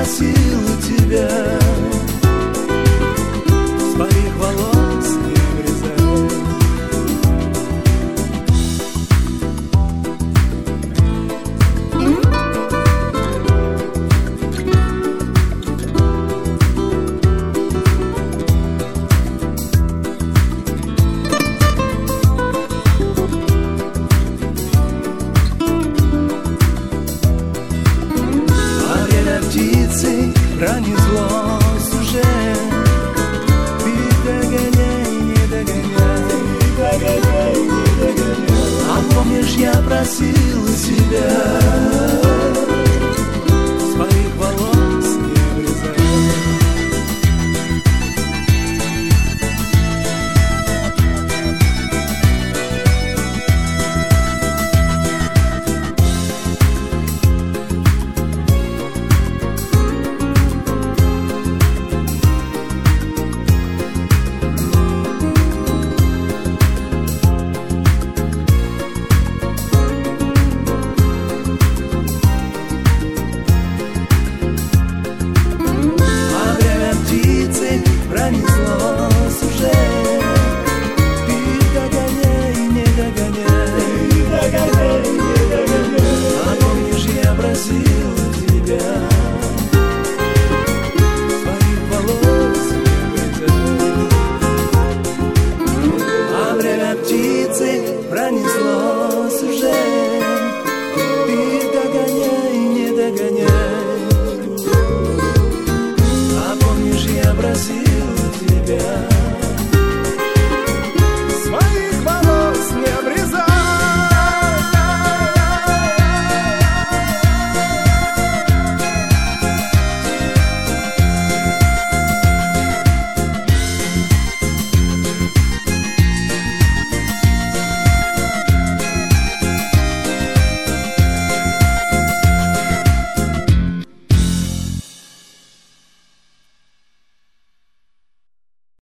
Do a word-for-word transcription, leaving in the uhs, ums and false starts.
просил тебя своих волос не обрезать. Пронеслось уже, ты догоняй, не догоняй, догоняй, не догоняй. А помнишь, я просил тебя своих волос не обрезать. Пронеслось уже, ты догоняй, не догоняй, догоняй, не догоняй. А помнишь, я просил тебя своих волос не обрезать. А время птицы пронеслось.